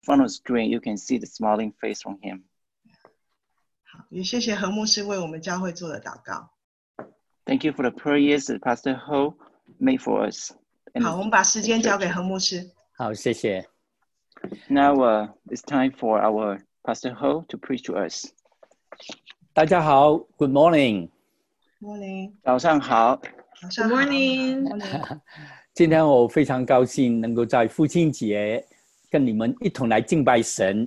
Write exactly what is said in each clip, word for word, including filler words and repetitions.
front of the screen, you can see the smiling face from him. 好，也谢谢何牧师为我们教会做的祷告。 Thank you for the prayers that Pastor Ho made for us. 好，我们把时间交给何牧师。 好，谢谢。 Now uh, it's time for our Pastor Ho to preach to us. 大家好 ，Good morning。 Morning。 早上好。 早上好。 Good morning。 Morning。 今天我非常高兴能够在父亲节跟你们一同来敬拜神。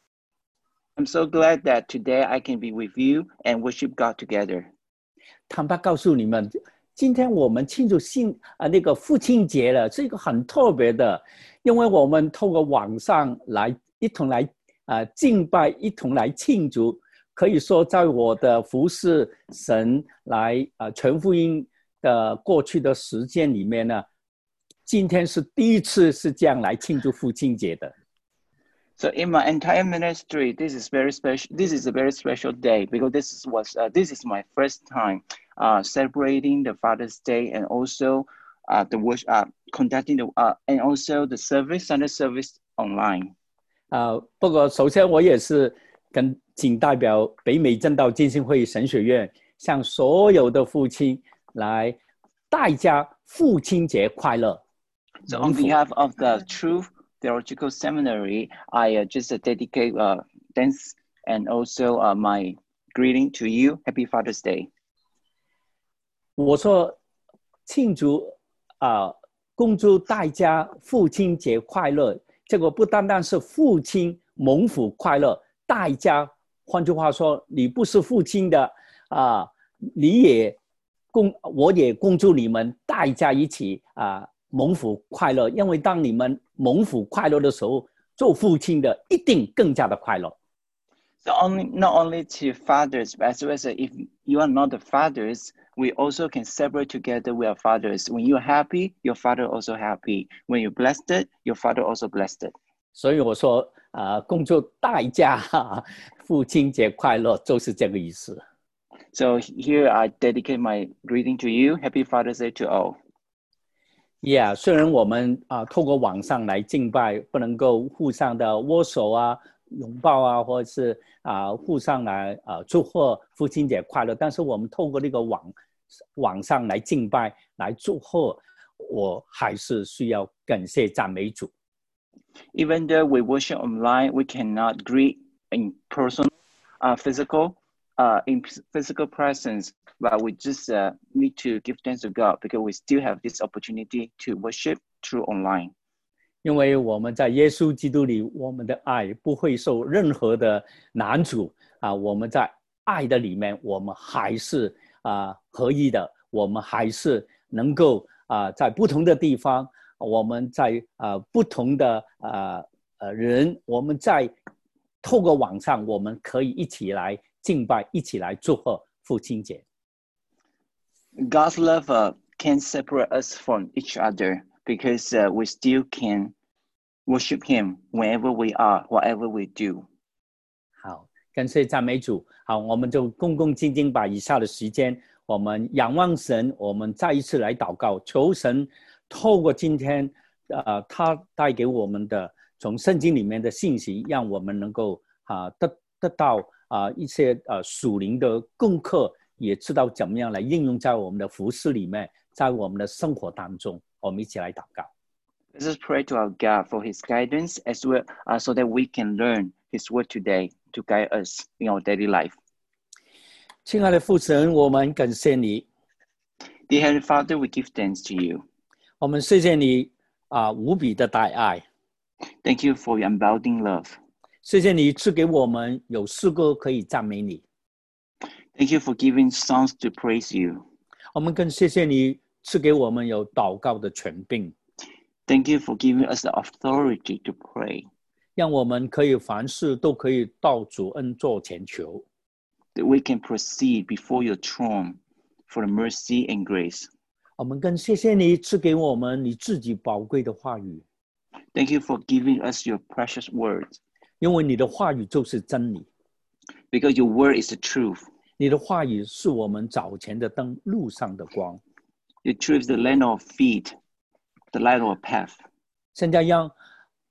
I'm so glad that today I can be with you and worship God together. 坦白告诉你们，今天我们庆祝信啊那个父亲节了，是一个很特别的，因为我们透过网上来一同来啊、呃、敬拜，一同来庆祝。可以说，在我的服侍神来啊、呃、传福音的过去的时间里面呢，今天是第一次是这样来庆祝父亲节的。 So in my entire ministry, this is very special. This is a very special day because this was uh, this is my first time uh, celebrating the Father's Day and also uh, the worship, uh, conducting the uh, and also the service, Sunday service online. 啊、呃，不过首先我也是跟仅代表北美正道浸信会神学院，向所有的父亲来大家父亲节快乐。 So on behalf of the Truth Theological Seminary, I uh, just uh, dedicate uh, thanks and also uh, my greeting to you. Happy Father's Day. 我说庆祝啊、呃，恭祝大家父亲节快乐。这个不单单是父亲蒙福快乐，大家换句话说，你不是父亲的啊、呃，你也恭，我也恭祝你们大家一起啊。呃蒙福快乐，因为当你们蒙福快乐的时候，做父亲的一定更加的快乐。 So only not only to fathers, but as well as if you are not the fathers, we also can celebrate together with our fathers. When you are happy, your father also happy. When you're blessed, your father also blessed. 所以我说，啊、呃，恭祝大家父亲节快乐，就是这个意思。 So here I dedicate my greeting to you. Happy Father's Day to all. Yeah， 虽然我们啊、呃、透过网上来敬拜，不能够互相的握手啊、拥抱啊，或者是啊、呃、互相来啊、呃、祝贺父亲节快乐，但是我们透过这个网网上来敬拜、来祝贺，我还是需要感谢赞美主。 Even though we worship online, we cannot greet in person, uh, physical, uh, in physical presence. But we just uh, need to give thanks to God because we still have this opportunity to worship through online. 因为我们在耶稣基督里，我们的爱不会受任何的难阻啊！我们在爱的里面，我们还是啊合一的，我们还是能够啊在不同的地方，我们在啊不同的啊呃人，我们在透过网上，我们可以一起来敬拜，一起来祝贺父亲节。 God's love uh, can't separate us from each other because uh, we still can worship Him wherever we are, whatever we do. 好，感谢赞美主。好，我们就恭恭敬敬把以下的时间，我们仰望神，我们再一次来祷告，求神透过今天，呃，他带给我们的从圣经里面的信息，让我们能够啊、呃、得得到啊、呃、一些呃属灵的功课。也知道怎么样来应用在我们的服事里面，在我们的生活当中，我们一起来祷告。 Let us pray to our God for His guidance as well, uh, so that we can learn His word today to guide us in our daily life. 亲爱的父神，我们感谢你。 Dear Heavenly Father, we give thanks to you. 我们谢谢你啊、呃、无比的大爱。 Thank you for your unbounding love. 谢谢你赐给我们有诗歌可以赞美你。 Thank you for giving songs to praise you. 我们更谢谢你赐给我们有祷告的权柄。 Thank you for giving us the authority to pray. 让我们可以凡事都可以到主恩座前求。 That we can proceed before your throne for the mercy and grace. 我们更谢谢你赐给我们你自己宝贵的话语。 Thank you for giving us your precious words. 因为你的话语就是真理。 Because your word is the truth. 你的话语是我们早前的灯，路上的光。 Your truth is the lamp of feet, the light of our path. 现在让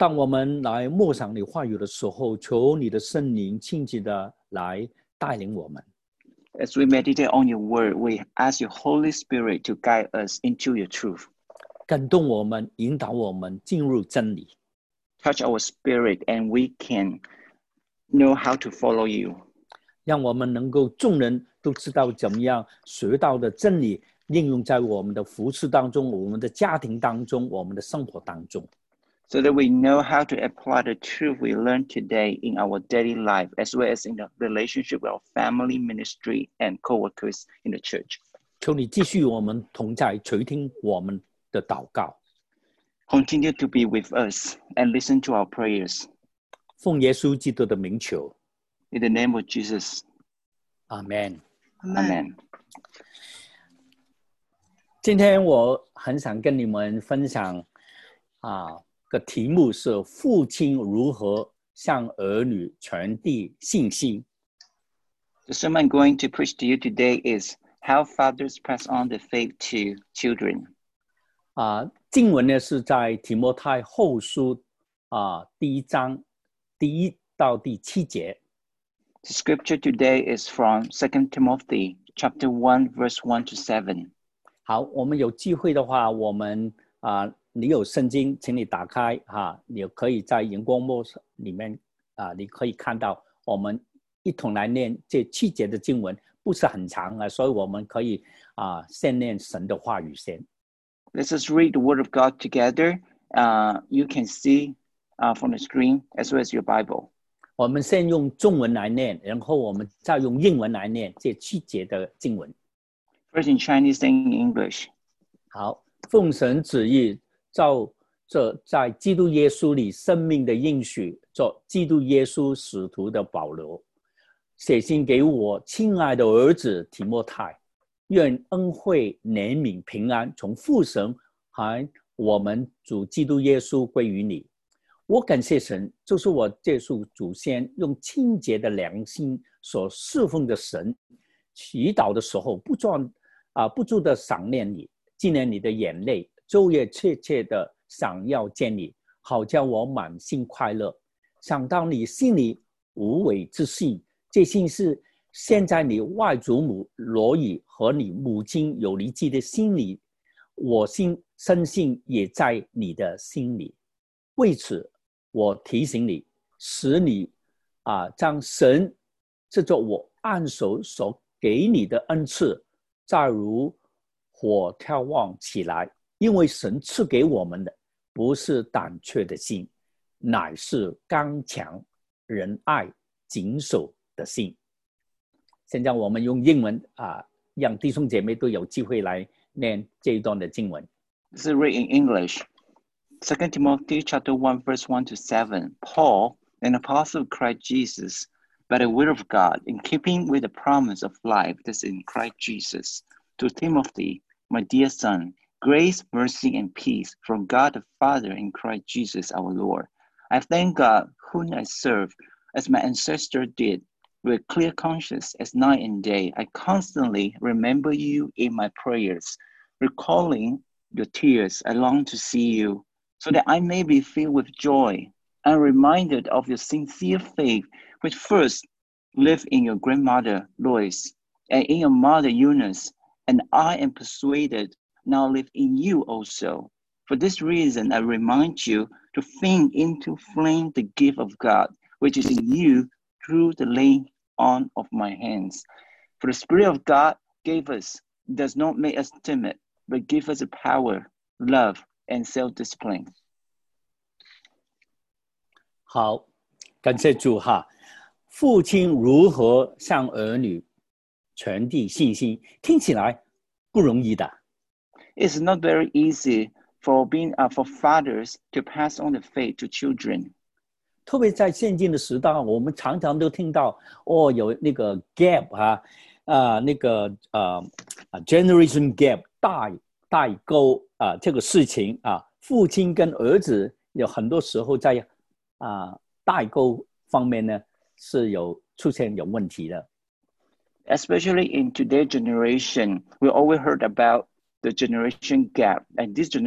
当我们来默想你话语的时候，求你的圣灵亲自的来带领我们。 As we meditate on your word, we ask your Holy Spirit to guide us into your truth. 感动我们，引导我们进入真理。 Touch our spirit and we can know how to follow you. 让我们能够众人都知道怎么样学到的真理应用在我们的服事当中，我们的家庭当中，我们的生活当中。 So that we know how to apply the truth we learned today in our daily life, as well as in the relationship with our family, ministry, and co-workers in the church. 求你继续与我们同在，垂听我们的祷告。 Continue to be with us and listen to our prayers. 奉耶稣基督的名求 In the name of Jesus. 阿们。 Amen. 今天我很想跟你们分享啊，个题目是父亲如何向儿女传递信心。 The sermon I'm going to preach to you today is how fathers pass on the faith to children. 啊，经文呢是在提摩太后书啊第一章第一到第七节。 The scripture today is from Second Timothy chapter one, verse one to seven. 好，我们有机会的话，我们啊，你有圣经，请你打开哈，你可以在荧光幕里面啊，你可以看到我们一同来念这七节的经文，不是很长啊，所以我们可以啊先念神的话语先。 Let's just read the word of God together. Uh, you can see uh, from the screen as well as your Bible. 我们先用中文来念，然后我们再用英文来念这七节的经文。 First in Chinese, then in English. 好，奉神旨意，照这在基督耶稣里生命的应许，做基督耶稣使徒的保罗，写信给我亲爱的儿子提摩太，愿恩惠、怜悯、平安从父神和我们主基督耶稣归于你。我感谢神，就是我借助祖先用清洁的良心所侍奉的神，祈祷的时候不住啊不住的想念你，纪念你的眼泪，昼夜切切的想要见你，好叫我满心快乐。想到你心里无伪之信，这信是现在你外祖母罗以和你母亲有离基的心里，我心深信也在你的心里。为此我提醒你，使你啊将神这座我按手所给你的恩赐再如火眺望起来，因为神赐给我们的不是胆怯的心，乃是刚强、仁爱、谨守的心。现在我们用英文啊，让弟兄姐妹都有机会来念这一段的经文。 This is read in English. Second Timothy chapter one, verse one to seven. Paul, an apostle of Christ Jesus, by the will of God, in keeping with the promise of life that's in Christ Jesus, to Timothy, my dear son, grace, mercy, and peace from God the Father and Christ Jesus our Lord. I thank God, whom I serve, as my ancestor did, with clear conscience as night and day. I constantly remember you in my prayers, recalling your tears. I long to see you, so that I may be filled with joy. I'm reminded of your sincere faith, which first lived in your grandmother, Lois, and in your mother, Eunice, and I am persuaded now live in you also. For this reason, I remind you to fan into flame the gift of God, which is in you through the laying on of my hands. For the Spirit of God gave us, does not make us timid, but give us a power, love, and self-discipline. 好，感谢主哈。父亲如何向儿女传递信心，听起来不容易的。 It's not very easy for being uh, for fathers to pass on the faith to children. 特别在现今的时代，我们常常都听到哦，有那个 gap 啊，啊、呃、那个呃 generation gap 代代沟啊、呃、这个事情啊，父亲跟儿子有很多时候在啊、呃、代沟方面呢是有出现有问题的。 Especially in today's generation, we always heard about the generation gap, and this gener-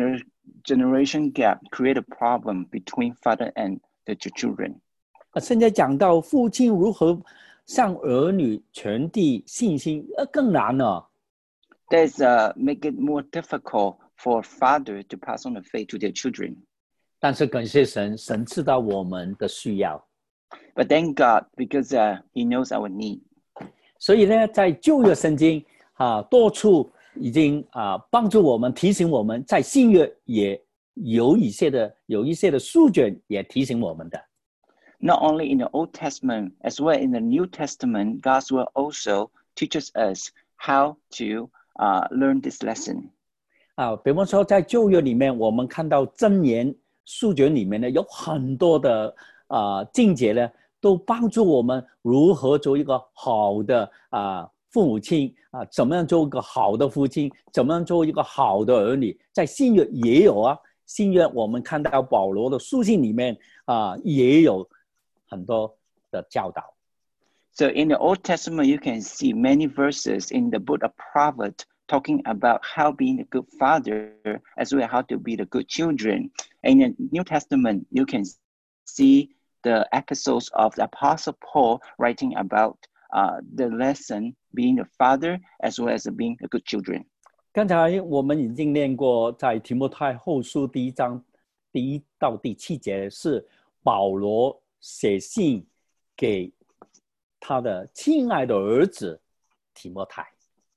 generation gap create a problem between father and the children. 啊，现在讲到父亲如何向儿女传递信心，呃，更难了。 That's uh, make it more difficult for father to pass on the faith to their children. 但是感谢神，神知道我们的需要。 But thank God because uh, He knows our need. 所以呢，在旧约圣经啊，多处已经啊帮助我们，提醒我们，在新约也有一些的有一些的书卷也提醒我们的。 Not only in the Old Testament, as well in the New Testament, God's word also teaches us how to uh, learn this lesson. 啊，比方说在旧约里面，我们看到箴言书卷里面呢，有很多的啊经节呢，都帮助我们如何做一个好的啊父母亲啊，怎么样做一个好的父亲，怎么样做一个好的儿女。在新约也有啊，新约我们看到保罗的书信里面啊，也有很多的教导。 So in the Old Testament, you can see many verses in the book of Proverbs talking about how being a good father, as well as how to be the good children. And in the New Testament, you can see the episodes of the Apostle Paul writing about uh, the lesson being a father, as well as being a good children. 刚才我们已经念过，在提摩太后书第一章第一到第七节是保罗写信给他的亲爱的儿子提摩太。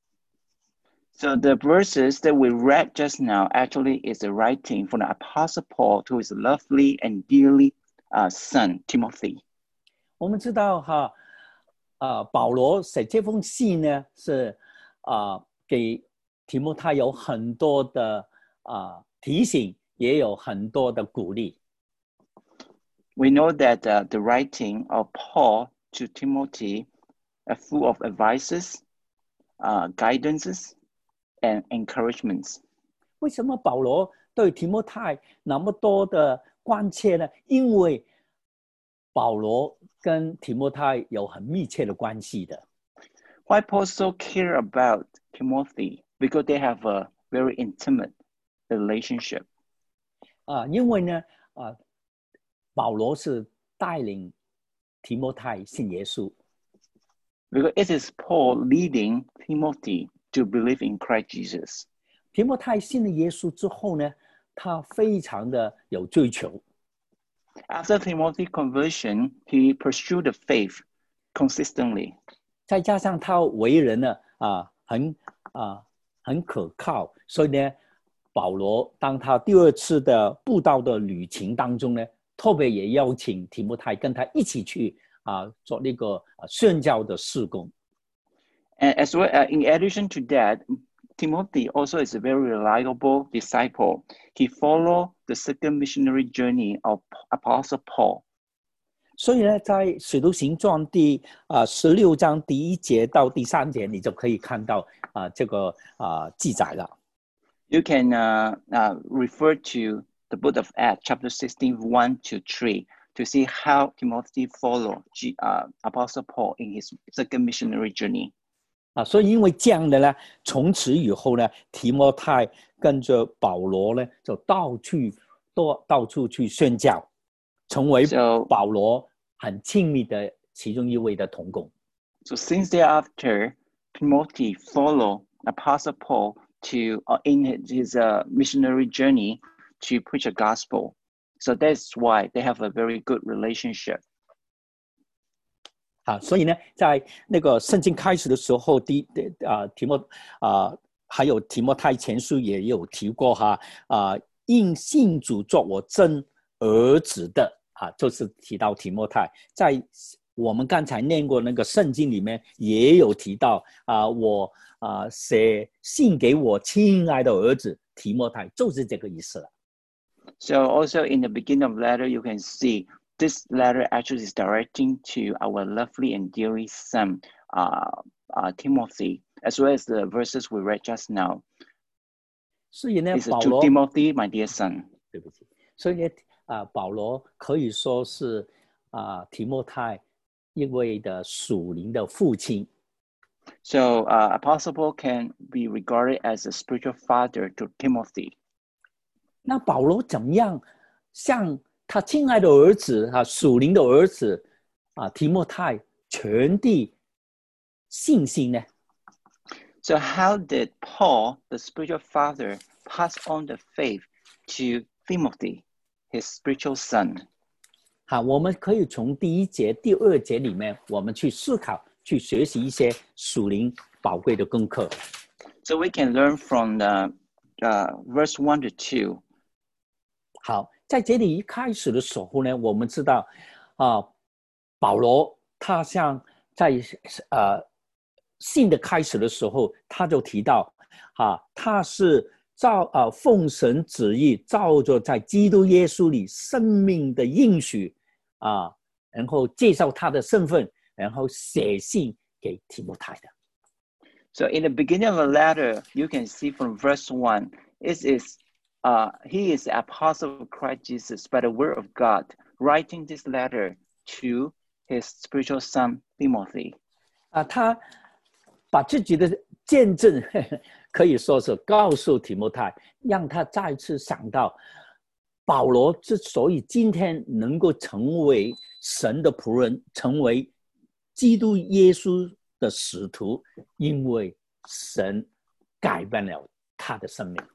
So the verses that we read just now actually is a writing from the Apostle Paul to his lovely and dearly uh, son, Timothy. 我们知道哈，啊，保罗写这封信呢，是啊给提摩太有很多的啊提醒，也有很多的鼓励。 We know that uh, the writing of Paul to Timothy are full of advices, uh, guidances, and encouragements. 为什么保罗对提摩太那么多的关切呢？因为保罗跟提摩太有很密切的关系的。 Why Paul so care about Timothy? Because they have a very intimate relationship. 啊，因为呢，啊，保罗是带领提摩太信耶稣。 Because it is Paul leading Timothy to believe in Christ Jesus. 提摩太信了耶稣之后呢，他非常的有追求。 After Timothy's conversion, he pursued the faith consistently. 再加上他为人呢，啊，很啊很可靠，所以呢，保罗当他第二次的布道的旅程当中呢，特别也邀请提摩太跟他一起去啊做那个宣教的事工。 And as well, uh, in addition to that, Timothy also is a very reliable disciple. He followed the second missionary journey of Apostle Paul. 所以呢，在《使徒行传》第啊十六章第一节到第三节，你就可以看到啊这个啊记载了。 You can uh, uh, refer to the book of Acts, chapter sixteen, one to three, to see how Timothy followed G, uh, Apostle Paul in his second missionary journey. 啊，所以因为这样的呢，从此以后呢，提摩太跟着保罗呢，就到处到到处去宣教，成为 So- 保罗很亲密的其中一位的同工。 So since thereafter, Timothy followed Apostle Paul to uh, in his uh, missionary journey to preach the gospel. So that's why they have a very good relationship. 啊，所以呢，在那个圣经开始的时候，第啊提摩啊还有提摩太前书也有提过哈啊，因信主作我真儿子的啊，就是提到提摩太。在我们刚才念过那个圣经里面也有提到啊，我啊写信给我亲爱的儿子提摩太，就是这个意思了。 So also in the beginning of the letter, you can see this letter actually is directing to our lovely and dearly son, uh, uh, Timothy, as well as the verses we read just now. 所以呢， It's 保 to 罗 Timothy, my dear son. 对不起，所以呢，啊，保罗可以说是啊提摩太一位的属灵的父亲。 So uh, Apostle Paul can be regarded as a spiritual father to Timothy. 那保罗怎么样向他亲爱的儿子啊，属灵的儿子啊，提摩太传递信心呢？ So how did Paul, the spiritual father, pass on the faith to Timothy, his spiritual son? 好，我们可以从第一节、第二节里面，我们去思考、去学习一些属灵宝贵的功课。 So we can learn from the uh, verse one to two. 好，在这里一开始的时候呢，我们知道啊，保罗他像在呃信的开始的时候，他就提到啊，他是照呃奉神旨意，照着在基督耶稣里生命的应许啊，然后介绍他的身份，然后写信给提摩太的。 So in the beginning of the letter, you can see from verse one, it is uh, he is the apostle of Christ Jesus by the word of God, writing this letter to his spiritual son Timothy. 啊，他把自己的见证呵呵可以说是告诉提摩太，让他再次想到保罗之所以今天能够成为神的仆人，成为基督耶稣的使徒，因为神改变了他的生命。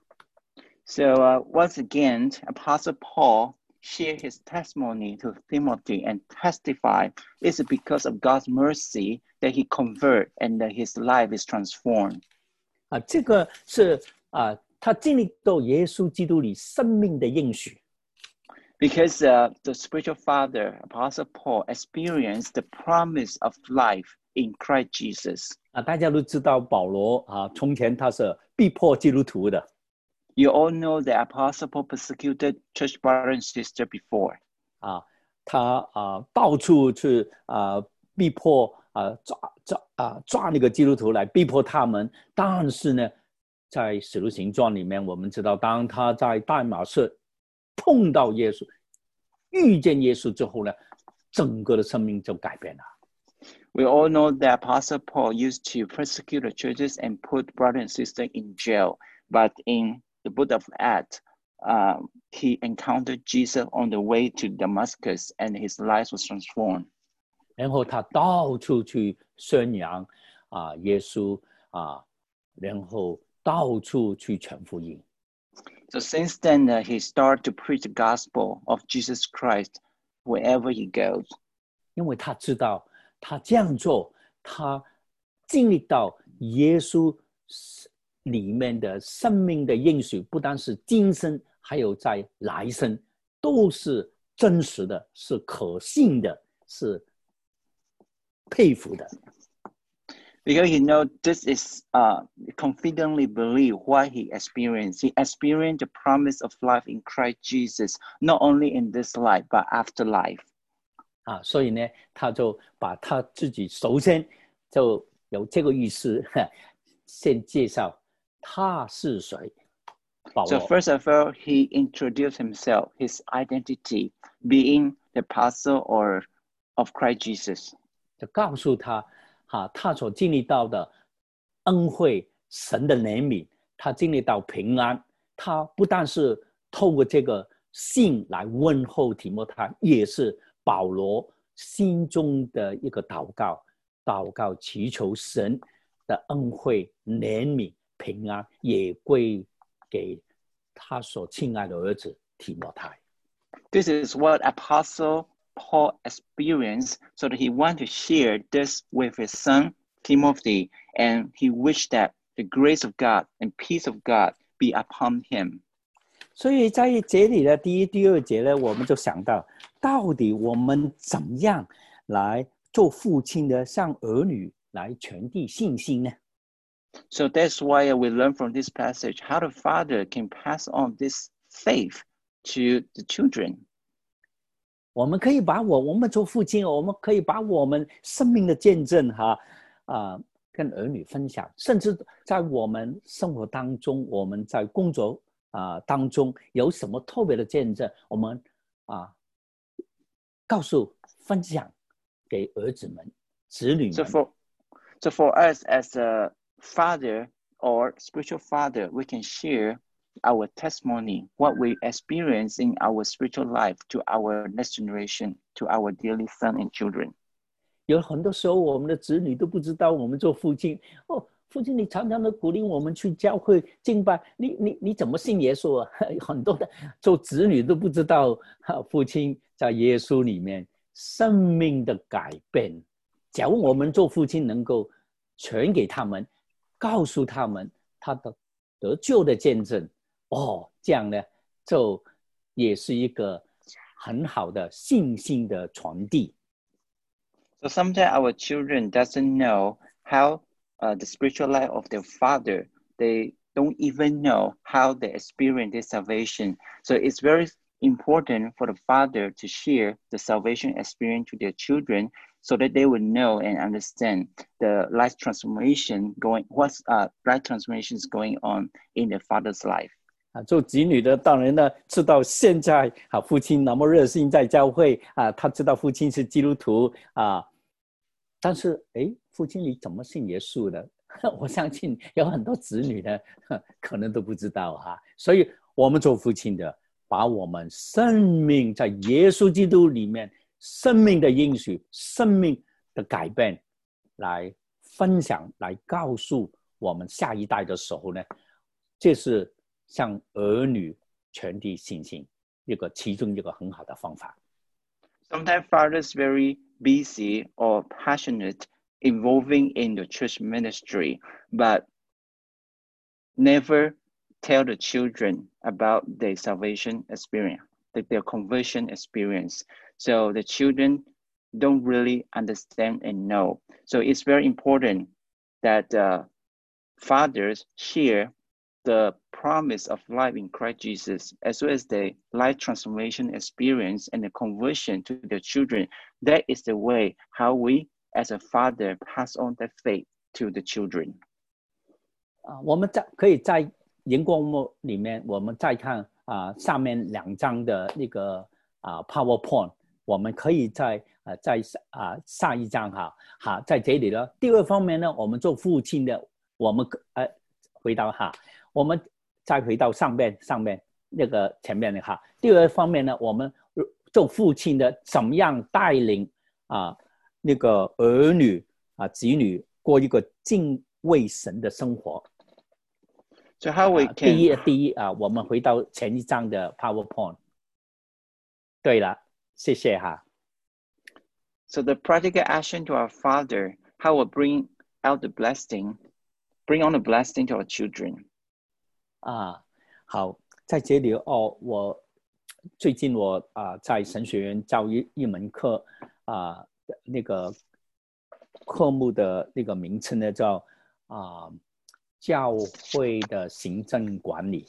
So uh, once again, Apostle Paul shared his testimony to Timothy and testified it's because of God's mercy that he converted and that his life is transformed. 啊，这个是啊，他经历到耶稣基督里生命的应许。 Because uh, the spiritual father, Apostle Paul, experienced the promise of life in Christ Jesus. 啊，大家都知道保罗啊，从前他是逼迫基督徒的。 You all know that Apostle Paul persecuted church brother and sister before. 啊，他啊到处去啊逼迫啊抓抓啊抓那个基督徒来逼迫他们。但是呢，在使徒行传里面，我们知道，当他在大马士碰到耶稣、遇见耶稣之后呢，整个的生命就改变了。 We all know that Apostle Paul used to persecute the churches and put brother and sister in jail. But in the book of Acts, uh, he encountered Jesus on the way to Damascus and his life was transformed. 然后他到处去宣扬啊耶稣啊，然后到处去传福音。 So since then, uh, he started to preach the gospel of Jesus Christ wherever he goes. 因为他知道他这样做，他经历到耶稣里面的生命的应许，不单是今生，还有在来生，都是真实的，是可信的，是佩服的。 Because he knows this is uh, confidently believe what he experienced. He experienced the promise of life in Christ Jesus, not only in this life, but after life. 啊，所以呢，他就把他自己首先就有这个意思，先介绍他是谁。保 So 罗 first of all, he introduced himself, his identity, being the apostle or of Christ Jesus. 就告诉他，啊，他所经历到的恩惠、神的怜悯，他经历到平安，他不但是透过这个信来问候提摩太，也是保罗心中的一个祷告，祷告祈求神的恩惠、怜悯、平安，也归给他所亲爱的儿子提摩太。 This is what Apostle Paul experienced, so that he wanted to share this with his son Timothy, and he wished that the grace of God and peace of God be upon him. 所以在这里的第一、第二节呢，我们就想到，到底我们怎么样来做父亲的，向儿女来传递信心呢？ So that's why we learn from this passage how the father can pass on this faith to the children. 我们可以把我，我们做父亲，我们可以把我们生命的见证哈啊、呃，跟儿女分享，甚至在我们生活当中，我们在工作啊、呃、当中有什么特别的见证，我们啊、呃、告诉分享给儿子们、子女们。 So for, so for us as a father or spiritual father, we can share our testimony, what we experience in our spiritual life to our next generation, to our dearly son and children. 有很多时候我们的子女都不知道我们做父亲哦，父亲你常常的鼓励我们去教会敬拜，你你你怎么信耶稣啊？很多的做子女都不知道父亲在耶稣里面生命的改变。假如我们做父亲能够传给他们，告诉他们他的得救的见证，哦，这样呢就也是一个很好的信心的传递。 So sometimes our children doesn't know how uh, the spiritual life of their father. They don't even know how they experience their salvation. So it's very important for the father to share the salvation experience to their children, so that they will know and understand the life transformation going, what's uh, life transformation is going on in their father's life. 啊，做子女的当然呢，知道现在啊，父亲那么热心在教会啊，他知道父亲是基督徒啊，但是哎，父亲你怎么信耶稣的？我相信有很多子女呢，可能都不知道哈、啊。所以，我们做父亲的，把我们生命在耶稣基督里面生命的应许、生命的改变，来分享，来告诉我们下一代的时候呢，这是向儿女传递信心一个其中一个很好的方法。 Sometimes fathers very busy or passionate involving in the church ministry, but never tell the children about their salvation experience, their conversion experience. So the children don't really understand and know. So it's very important that uh, fathers share the promise of life in Christ Jesus, as well as the life transformation experience and the conversion to their children. That is the way how we, as a father, pass on that faith to the children. 啊，我们在可以在荧光幕里面，我们再看啊上面两张的那个啊 PowerPoint， 我们可以在啊在啊下一张哈，好，在这里呢。第二方面呢，我们做父亲的，我们呃回到哈。我们再回到上面上面那个前面的哈。第二方面呢，我们做父亲的怎么样带领啊那个儿女啊子女过一个敬畏神的生活。 So how we can、啊、 第一第一啊，我们回到前一章的 PowerPoint。对了，谢谢哈。 So the practical action to our father, how we bring out the blessing, bring on the blessing to our children. 啊，好，在这里哦，我最近我啊在神学院教一一门课啊，那个科目的那个名称呢叫啊教会的行政管理。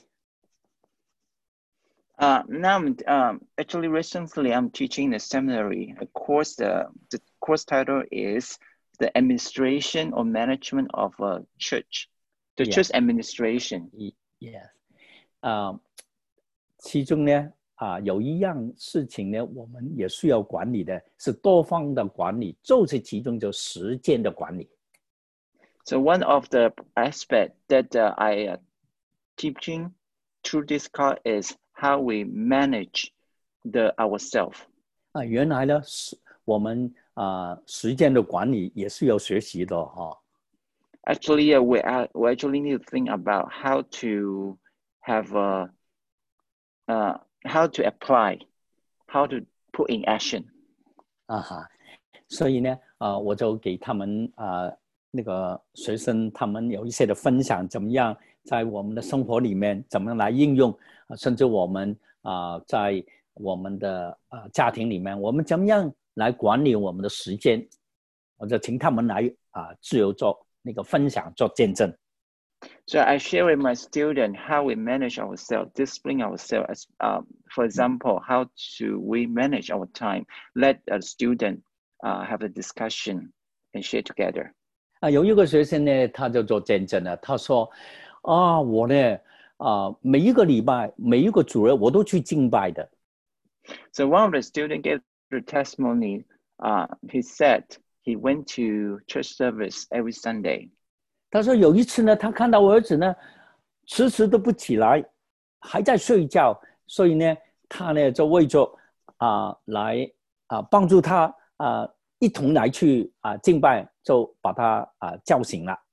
Uh, now, um, actually, recently I'm teaching the seminary. A course, the the course title is the administration or management of a church, the Yeah. church administration. Yes， 啊、呃，其中呢啊、呃、有一样事情呢，我们也需要管理的，是多方的管理，就是其中就时间的管理。 So one of the aspects that uh, I uh, teaching through this course is how we manage the ourselves. 啊，原来呢是我们啊、呃、时间的管理也是要学习的哈、哦。 Actually, uh, we, uh, we actually need to think about how to have a, uh, how to apply, how to put in action. 啊哈，所以呢，啊、呃，我就给他们啊、呃、那个学生，他们有一些的分享，怎么样在我们的生活里面怎么样来应用，啊、甚至我们啊、呃、在我们的呃家庭里面，我们怎么样来管理我们的时間，我就請他們來啊、呃、自由做那個分享做見證。 So I share with my students how we manage ourselves, discipline ourselves. Um, for example, how to we manage our time. Let a student uh, have a discussion and share together. 啊，有一個學生呢，他就做見證了。他說：啊，我呢啊每一個禮拜每一個主日我都去敬拜的。 So one of the students gave the testimony. Uh, he said he went to church service every Sunday. 他說有一次呢，他看到我兒子呢，遲遲都不起來。 还在睡觉，所以呢，他呢就为着啊、呃、来啊、呃、帮助他啊、呃、一同来去啊、呃、敬拜，就把他啊、呃、叫醒了。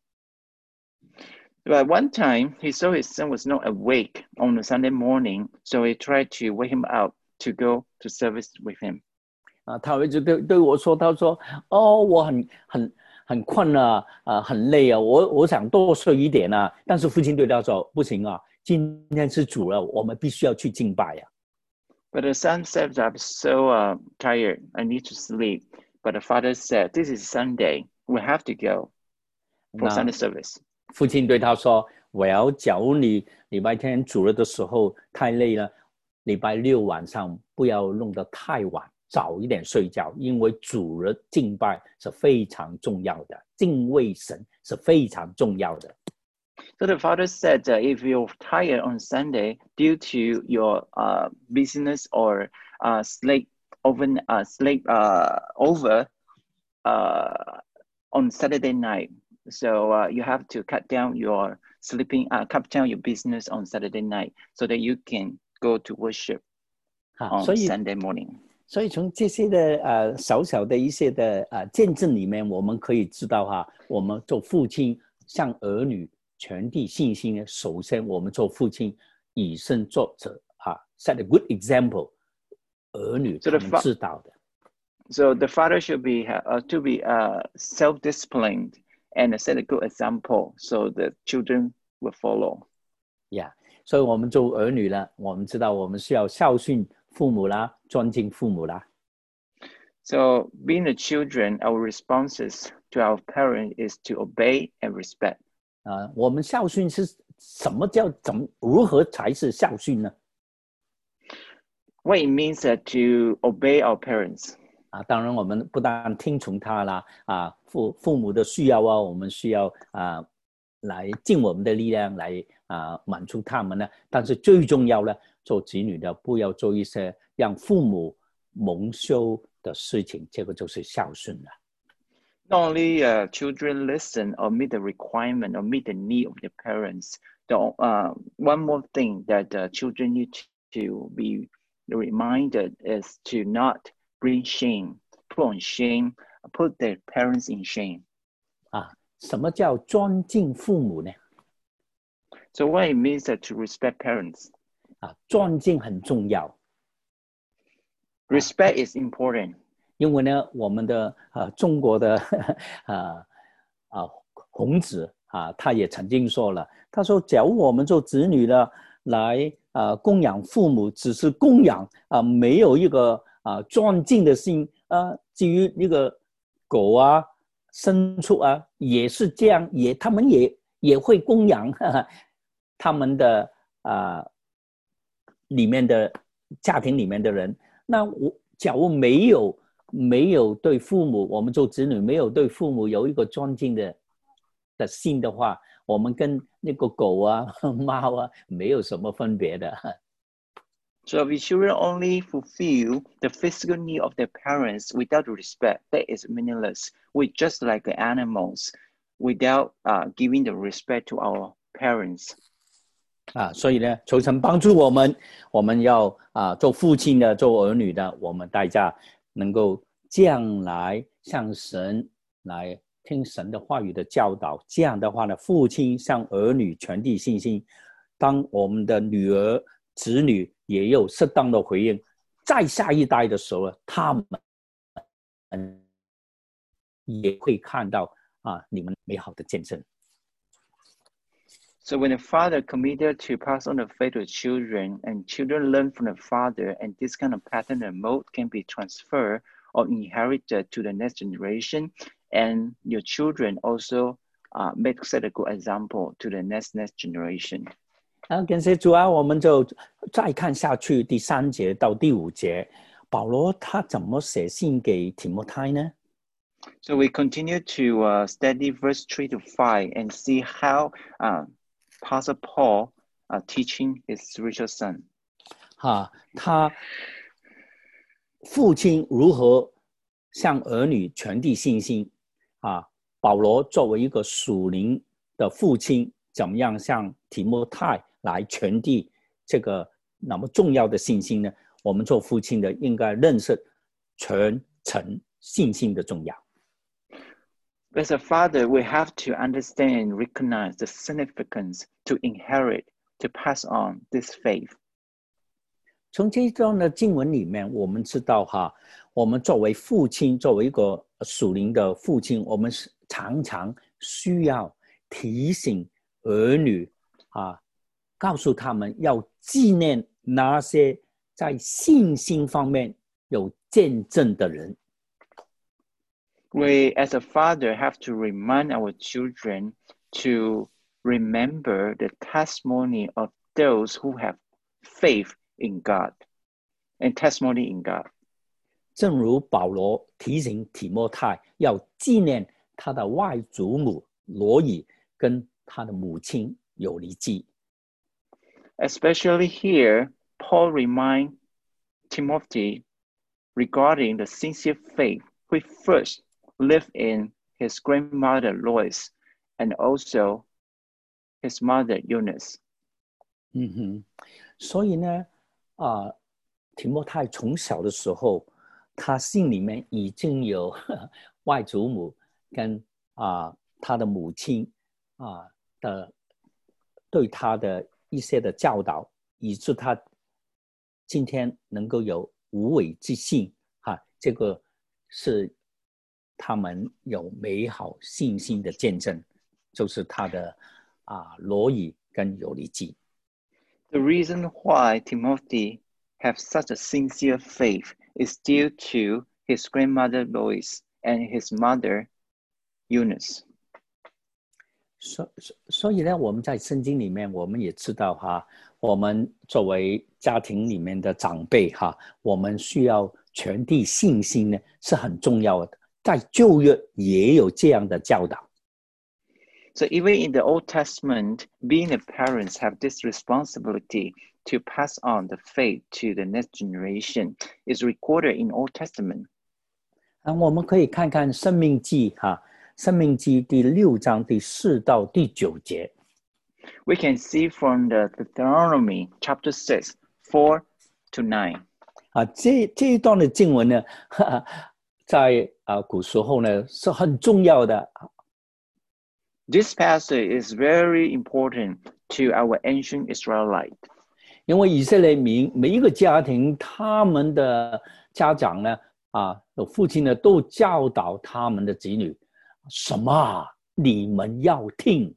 But one time, he saw his son was not awake on a Sunday morning, so he tried to wake him up to go to service with him. 啊，他儿子对对我说，他说：“哦，我很很很困啊，啊，很累啊，我我想多睡一点啊。”但是父亲对他说：“不行啊，今天是主了，我们必须要去敬拜呀。” But the son said, "I'm so uh, tired, I need to sleep." But the father said, "This is Sunday, we have to go for 那 Sunday service." 父亲对他说：“我要假如你礼拜天主日的时候太累了，礼拜六晚上不要弄得太晚。”早一点睡觉，因为主日敬拜是非常重要的，敬畏神是非常重要的。 So the father said, uh, if you're tired on Sunday due to your uh, business or uh, sleep over, uh, sleep uh, over uh, on Saturday night, so uh, you have to cut down your sleeping, uh, cut down your business on Saturday night, so that you can go to worship on Sunday morning. 所以从这些的呃小小的一些的呃见证里面，我们可以知道哈，我们做父亲向儿女传递信心呢，首先我们做父亲以身作则啊 ，set a good example， 儿女他们知道的。 So the father should be uh, to be uh, self-disciplined and set a good example, so the children will follow. Yeah， 所以我们做儿女呢，我们知道我们需要孝顺父母啦，尊敬父母啦。 So being the children, our responses to our parents is to obey and respect. 啊、呃，我们孝顺是什么叫怎么如何才是孝顺呢 ？What it means uh, to obey our parents. 啊，当然我们不但听从他啦，啊父父母的需要啊，我们需要啊来尽我们的力量来啊满足他们呢。但是最重要呢，做子女的不要做一些让父母蒙羞的事情，这个就是孝顺了。 Not only uh, children listen or meet the requirement or meet the need of their parents, the, uh, one more thing that uh, children need to be reminded is to not bring shame, put on shame, put their parents in shame. 啊，什么叫尊敬父母呢 ？So what it means uh, to respect parents. 啊，尊敬很重要。 Respect is important. 因为呢，我们的呃中国的啊啊孔子啊，他也曾经说了，他说，假如我们做子女呢，来啊供养父母，只是供养啊，没有一个啊尊敬的心啊，至于那个狗啊、牲畜啊，也是这样，也他们也也会供养呵呵他们的啊里面的家庭里面的人。那我假如没有。没有对父母，我们做子女没有对父母有一个尊敬的的心的话，我们跟那个狗啊、猫啊没有什么分别的。 So if children only fulfill the physical need of their parents without respect, that is meaningless. We're just like the animals without uh, giving the respect to our parents. 啊，所以呢，求神帮助我们，我们要啊做父亲的、做儿女的，我们大家能够将来向神来听神的话语的教导，这样的话呢，父亲向儿女传递信心，当我们的女儿、子女也有适当的回应，在下一代的时候，他们也会看到啊你们美好的见证。 So when the father committed to pass on the faith to children, and children learn from the father, and this kind of pattern and mode can be transferred or inherited to the next generation, and your children also uh, make set a good example to the next next generation. 啊，感谢主啊，我们就再看下去第三节到第五节，保罗他怎么写信给提摩太呢？ So we continue to uh, study verse three to five and see how uh, Pastor Paul uh, teaching his spiritual son. 哈，他父亲如何向儿女传递信心啊？保罗作为一个属灵的父亲，怎么样向提摩太来传递这个那么重要的信心呢，我们做父亲的应该认识全程信心的重要。 As a father, we have to understand and recognize the significance to inherit, to pass on this faith. 从这一段的经文里面，我们知道哈，我们作为父亲，作为一个属灵的父亲，我们常常需要提醒儿女啊，告诉他们要纪念那些在信心方面有见证的人。 We, as a father, have to remind our children to remember the testimony of those who have faith in God and testimony in God. 正如保罗提醒提摩太要纪念他的外祖母罗以跟他的母亲有利基。 Especially here, Paul reminds Timothy regarding the sincere faith which first lived in his grandmother Lois and also his mother Eunice. 嗯哼，所以呢，啊、呃，提摩太从小的时候，他心里面已经有呵呵外祖母跟啊、呃、他的母亲啊、呃、的对他的一些的教导，以致他今天能够有无伪之信哈、啊，这个是他们有美好信心的见证，就是他的啊罗以跟有利基。 The reason why Timothy have such a sincere faith is due to his grandmother Lois and his mother Eunice. 所所以呢，我们在圣经里面，我们也知道哈，我们作为家庭里面的长辈哈，我们需要传递信心呢，是很重要的。在旧约也有这样的教导。 So even in the Old Testament, being the parents have this responsibility to pass on the faith to the next generation is recorded in Old Testament. 啊，我们可以看看申命记哈，申命记第六章第四到第九节。 We can see from the Deuteronomy chapter six, four to nine. 啊，这这一段的经文呢，哈哈在啊古时候呢是很重要的。 This passage is very important to our ancient Israelite. 因为以色列民每一个家庭，他们的家长呢，啊，父亲呢，都教导他们的子女，什么你们要听。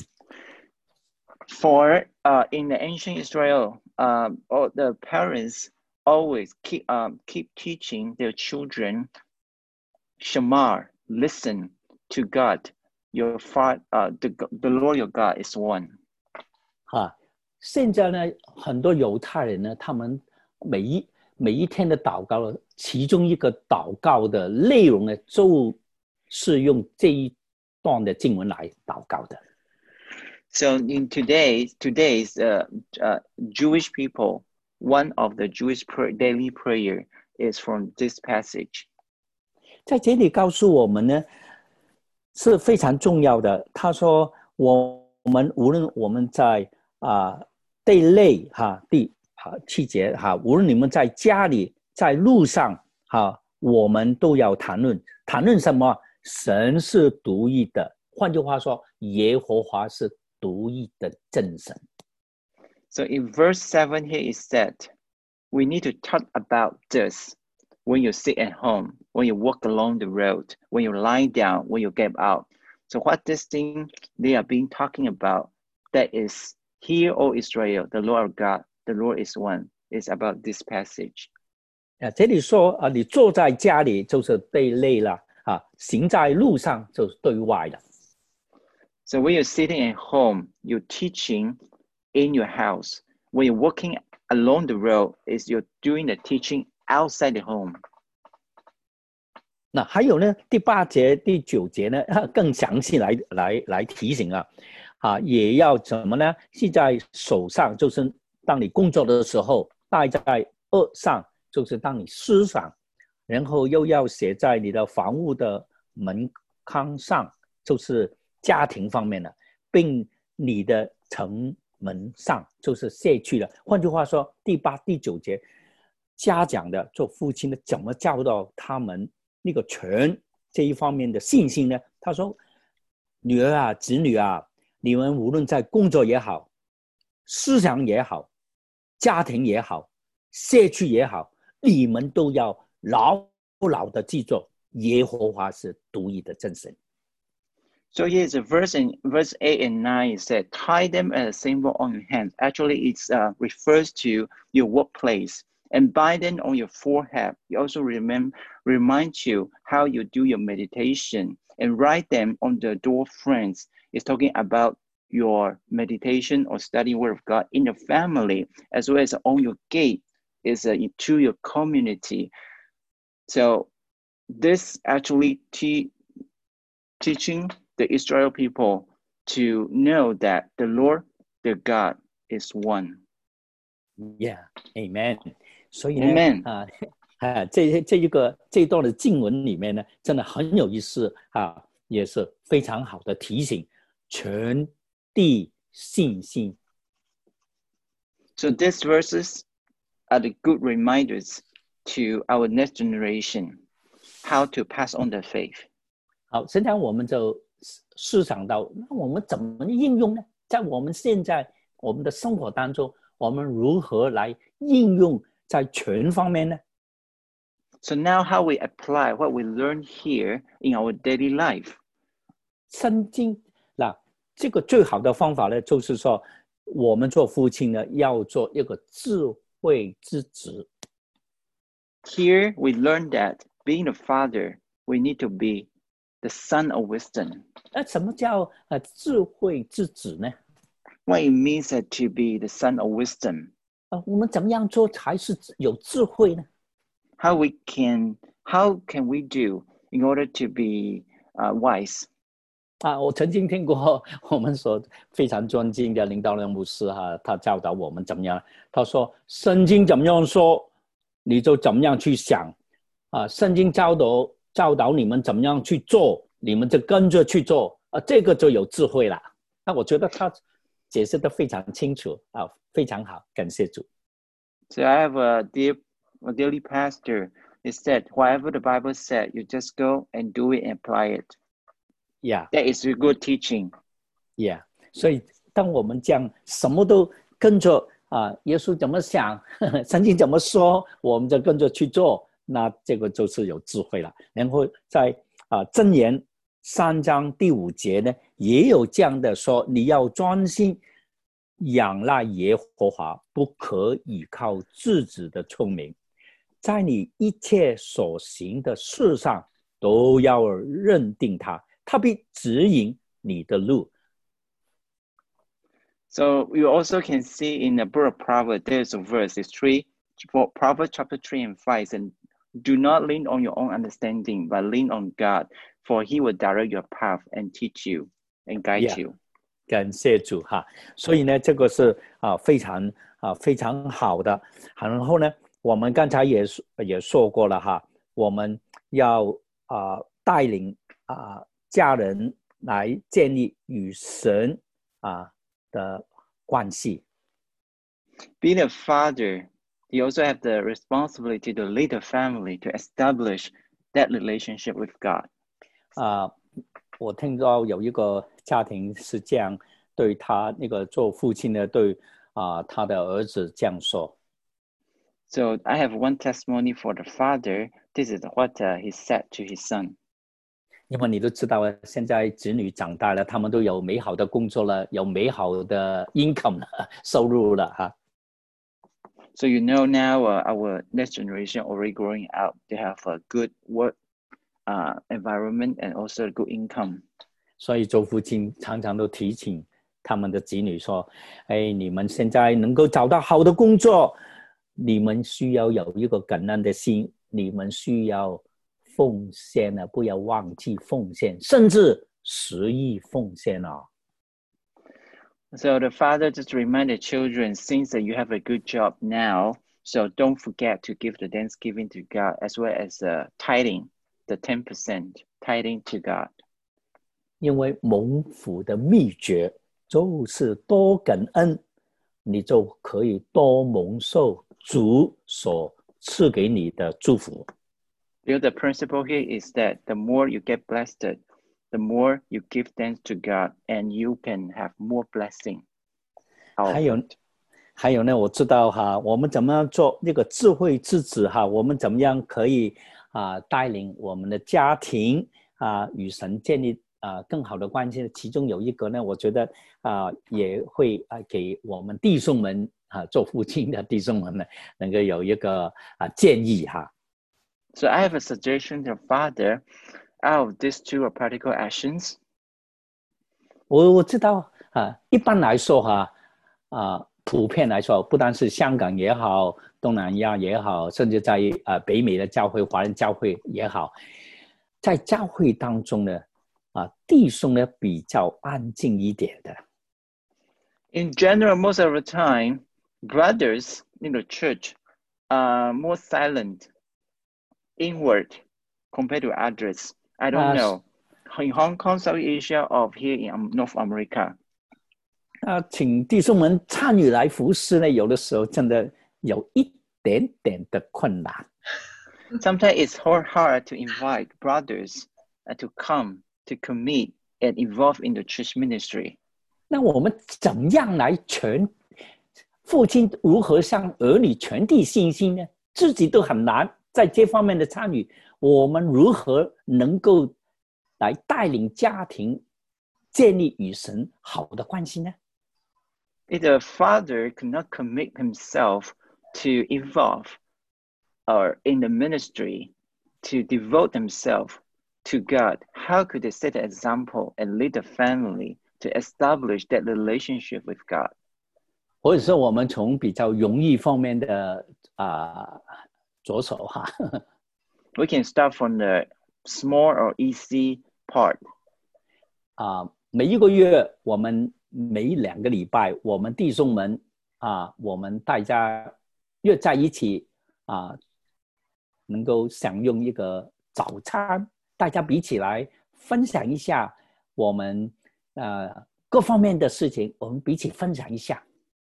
For uh, in the ancient Israel, um, all the parents always keep um, keep teaching their children, Shema, listen to God. Your father, uh, the the Lord your God is one. 啊，现在呢，很多犹太人呢，他们每一每一天的祷告，其中一个祷告的内容呢，就是用这一段的经文来祷告的。 So in today's today's uh, uh, Jewish people, one of the Jewish prayer, daily prayer is from this passage. 在这里告诉我们呢。是非常重要的。他说，我们无论我们在啊第内哈第哈七节哈，无论你们在家里在路上哈，我们都要谈论谈论什么？神是独一的，换句话说，耶和华是独一的真神。 So in verse seven here is said, we need to talk about this. When you sit at home, when you walk along the road, when you lie down, when you get out. So what this thing they are being talking about, that is, hear, O Israel, the Lord our God, the Lord is one, is about this passage. 啊，这里说啊，你坐在家里就是对内了啊，行在路上就是对外了。 So when you're sitting at home, you're teaching in your house. When you're walking along the road, is you're doing the teaching outside the home. 那还有呢，第八节、第九节呢，更详细来来来提醒啊，啊，也要怎么呢？系在手上，就是当你工作的时候；戴在耳上，就是当你思想；然后又要写在你的房屋的门框上，就是家庭方面的，并你的城门上，就是卸去了。换句话说，第八、第九节，家长的做父亲的怎么教导他们那个权这一方面的信心呢？他说：“女儿啊，子女啊，你们无论在工作也好，思想也好，家庭也好，社区也好，你们都要牢牢的记住，耶和华是独一的真神。” So here's a verse in verse eight and nine. It said, tie them as a symbol on your hands. Actually, it uh, refers to your workplace. And bind them on your forehead. It also remember, remind you how you do your meditation. And write them on the door frames. It's talking about your meditation or studying word of God in your family, as well as on your gate, is uh, to your community. So this actually te teaching the Israel people to know that the Lord, their God, is one. Yeah, amen. 所以呢， Amen. 啊啊，这这一个这一段的经文里面呢，真的很有意思啊，也是非常好的提醒，全地信心。 So these verses are the good reminders to our next generation how to pass on the faith. 好，现在我们就思想到，那我们怎么应用呢？在我们现在我们的生活当中，我们如何来应用在全方面呢？ So now how we apply what we learn here in our daily life. 圣经那这个最好的方法呢，就是说我们做父亲呢，要做一个智慧之子。 Here we learn that being a father, we need to be the son of wisdom. 那什么叫呃智慧之子呢？ What it means that to be the son of wisdom. 呃，我们怎么样做才是有智慧呢？ How we can, how can we do in order to be uh, wise? 啊，我曾经听过我们所非常尊敬的领导人牧师哈、啊，他教导我们怎么样。他说：“圣经怎么样说，你就怎么样去想啊。圣经教导教导你们怎么样去做，你们就跟着去做啊，这个就有智慧了。”那我觉得他解释得非常清楚啊，非常好，感谢主。 So I have a dear, a dearly pastor. He said, whatever the Bible said, you just go and do it and apply it. Yeah, That is a good teaching. yeah. 所以当我们这样什么都跟着啊，耶稣怎么想，呵呵圣经怎么说，我们就跟着去做，那这个就是有智慧了。然后在啊箴言三章第五节呢，也有这样的说，你要专心仰赖耶和华，不可倚靠自己的聪明，在你一切所行的事上都要认定他，他必指引你的路。 So you also can see in the book of Proverbs, there's a verse, it's three, Proverbs chapter three and five, and do not lean on your own understanding, but lean on God, for he will direct your path and teach you and guide Yeah. you. 感谢主哈，所以呢，这个是啊非常啊非常好的。然后呢，我们刚才也也说过了哈，我们要啊带领啊家人来建立与神啊的关系。 Being a father, you also have the responsibility to lead a family to establish that relationship with God. 啊，我听到有一个家庭是这样对他那个做父亲的对啊他的儿子这样说。 So I have one testimony for the father. This is what uh, he said to his son. 因为你都知道了，现在子女长大了，他们都有美好的工作了，有美好的 income 了，收入了哈。 So you know now uh, our next generation already growing up, they have a good work uh, environment and also a good income. 所以做父亲常常都提醒他们的子女说：“哎，你们现在能够找到好的工作，你们需要有一个感恩的心，你们需要奉献啊，不要忘记奉献，甚至十亿奉献啊。” So the father just remind the children, since that you have a good job now, so don't forget to give the thanksgiving to God as well as uh, tithing, the ten percent tithing to God. 因为蒙福的秘诀就是多感恩， 你就可以多蒙受主所赐给你的祝福。 Because the principle here is that the more you get blessed, the more you give thanks to God, and you can have more blessing. 还有，还有呢，我知道哈，我们怎么样做这个智慧之子哈？我们怎么样可以啊带领我们的家庭啊与神建立啊更好的关系？其中有一个呢，我觉得啊也会啊给我们弟兄们啊做父亲的弟兄们呢，能够有一个啊建议哈。 So I have a suggestion to Father out of these two practical actions. 我我知道啊，一般来说哈啊。普遍来说，不单是香港也好，东南亚也好，甚至在呃北美的教会、华人教会也好，在教会当中呢，啊弟兄呢比较安静一点的。 In general, most of the time, brothers in the church are more silent, inward, compared to others. I don't Uh, know. In Hong Kong, South Asia, or here in North America. 啊，请弟兄们参与来服侍呢，有的时候真的有一点点的困难。 Sometimes it's hard, hard to invite brothers to come, to commit, and involve in the church ministry. 那我们怎样来全父亲如何向儿女传递信心呢？自己都很难在这方面的参与，我们如何能够来带领家庭建立与神好的关系呢？ If the father cannot commit himself to involve or in the ministry, to devote himself to God, how could they set an example and lead the family to establish that relationship with God? 或者是我们从比较容易方面的啊着手哈。 We can start from the small or easy part. 啊，每一个月我们每两个礼拜，我们弟兄们啊，我们大家约在一起啊，能够享用一个早餐，大家比起来分享一下我们呃各方面的事情，我们彼此分享一下。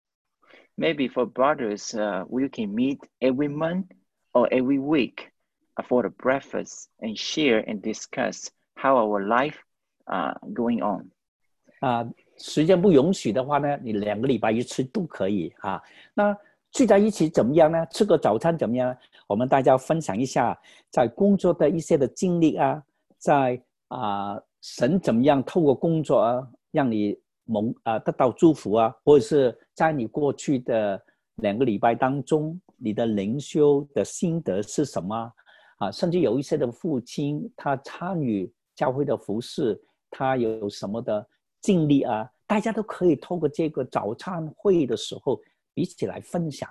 Maybe for brothers, uh, we can meet every month or every week for the breakfast and share and discuss how our life uh going on. 啊，时间不允许的话呢，你两个礼拜一次都可以啊。那聚在一起怎么样呢？吃个早餐怎么样呢？我们大家分享一下在工作的一些的经历啊，在啊、呃、神怎么样透过工作啊，让你蒙啊、呃、得到祝福啊，或者是在你过去的两个礼拜当中，你的灵修的心得是什么啊？甚至有一些的父亲他参与教会的服事，他有什么的经历啊？大家都可以透过这个早餐会的时候彼此来分享。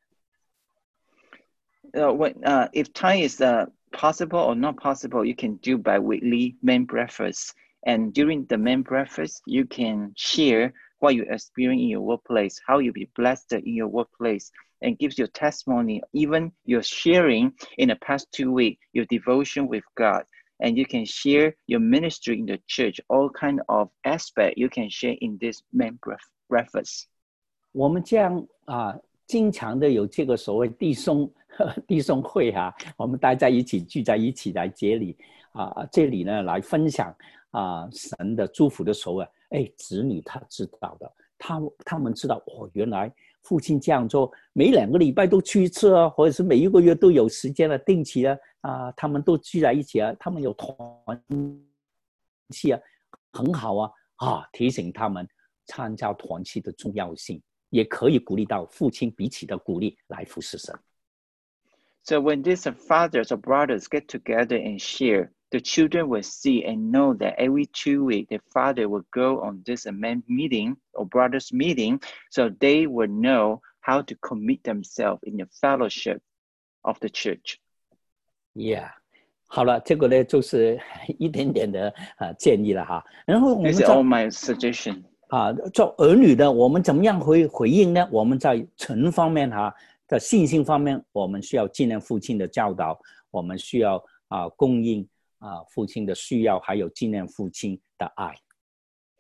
Uh, when, uh, if time is uh, possible or not possible, you can do by weekly main breakfast. And during the main breakfast, you can share what you experience in your workplace, how you be blessed in your workplace, and gives your testimony, even your sharing in the past two weeks, your devotion with God. And you can share your ministry in the church, all kind of aspect you can share in this main breakfast. 我们这样啊，经常的有这个所谓弟兄弟兄会啊，我们大家一起聚在一起来这里啊，这里呢来分享啊神的祝福的时候啊，哎，子女他知道的，他他们知道哦，原来父亲这样做，每两个礼拜都去一次啊，或者是每一个月都有时间了，定期啊啊，他们都聚在一起啊，他们有团契啊，很好啊啊，提醒他们参加团契的重要性。也可以鼓励到父亲彼此的鼓励来服侍神。 So when these fathers or brothers get together and share, the children will see and know that every two weeks the father will go on this main meeting or brothers meeting, so they will know how to commit themselves in the fellowship of the church. Yeah. 好了，这个呢就是一点点的啊建议了哈。然后我们 These are all my suggestion. 啊，做儿女的，我们怎么样回回应呢？我们在纯方面哈的信心方面，我们需要纪念父亲的教导，我们需要啊供应啊父亲的需要，还有纪念父亲的爱。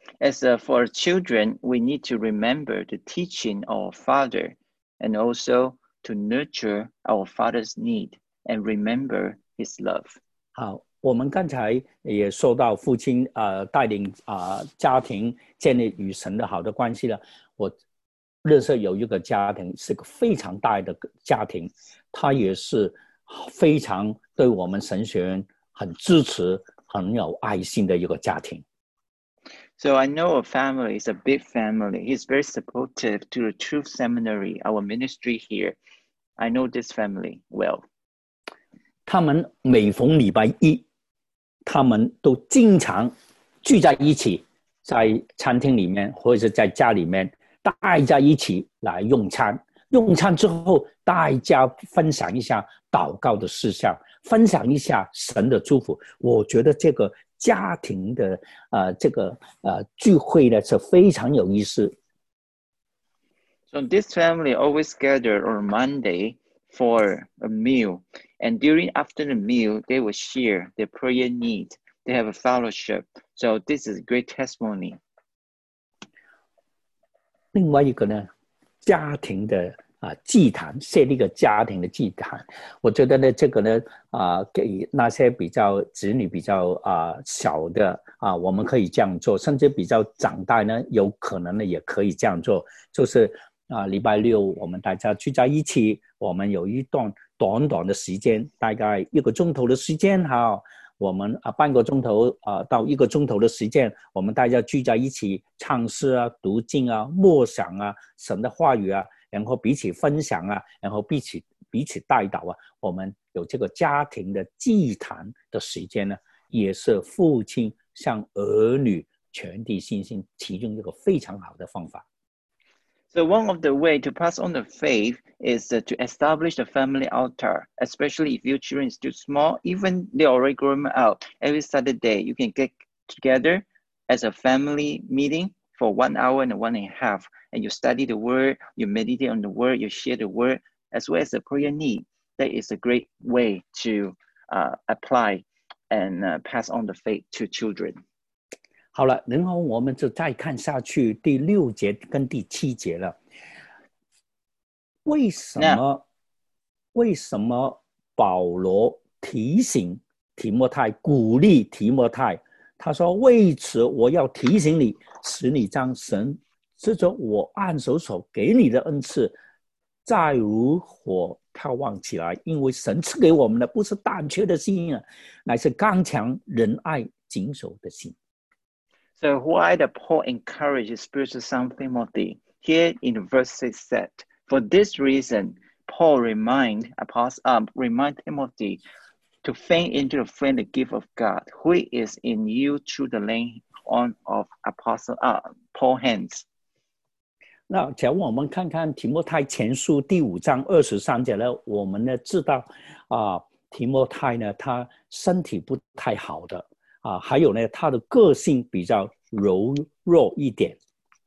As uh, for children, we need to remember the teaching of our Father and also to nurture our Father's need and remember His love. 好，我们刚才也说到父亲呃带领啊、呃、家庭建立与神的好的关系了。我认识有一个家庭是个非常大的家庭，他也是非常对我们神学院很支持、很有爱心的一个家庭。 So I know a family, it's a big family. He's very supportive to the Truth Seminary, our ministry here. I know this family well. 他们每逢礼拜一，他们都经常聚在一起，在餐厅里面或者是在家里面，大家一起来用餐。用餐之后，大家分享一下祷告的事项，分享一下神的祝福。我觉得这个家庭的呃这个呃聚会呢是非常有意思。 So this family always gather on Monday for a meal, and during after the meal, they will share their prayer need. They have a fellowship. So this is a great testimony. 另外一个呢，家庭的啊祭坛，设立一个家庭的祭坛，我觉得呢，这个呢啊，给那些比较子女比较啊小的啊，我们可以这样做，甚至比较长大呢，有可能呢也可以这样做，就是啊礼拜六我们大家聚在一起，我们有一段短短的时间，大概一个钟头的时间，好。我们啊半个钟头啊到一个钟头的时间，我们大家聚在一起唱诗啊、读经啊、默想啊、神的话语啊，然后彼此分享啊，然后彼此彼此带祷啊。我们有这个家庭的祭坛的时间呢，也是父亲向儿女传递信心其中一个非常好的方法。 So one of the way to pass on the faith is uh, to establish the family altar, especially if your children is too small, even they already grown out. Every Saturday, you can get together as a family meeting for one hour and one and a half, and you study the word, you meditate on the word, you share the word, as well as the prayer need. That is a great way to uh, apply and uh, pass on the faith to children. 好了，然后我们就再看下去第六节跟第七节了。为什么？为什么保罗提醒提摩太，鼓励提摩太？他说：“为此，我要提醒你，使你将神这种我按手所给你的恩赐，再如火眺望起来。因为神赐给我们的不是胆怯的心啊，乃是刚强、仁爱、谨守的心。” So why the Paul encourages spiritual son Timothy? Here in verse six said, for this reason, Paul remind apostle, um, remind Timothy to faint into the flame the gift of God, who is in you through the laying on of apostle uh, Paul hands. 那假如我们看看提摩太前书第五章二十三节呢，我们呢知道啊，提摩太呢他身体不太好的。啊，还有呢，他的个性比较柔弱一点。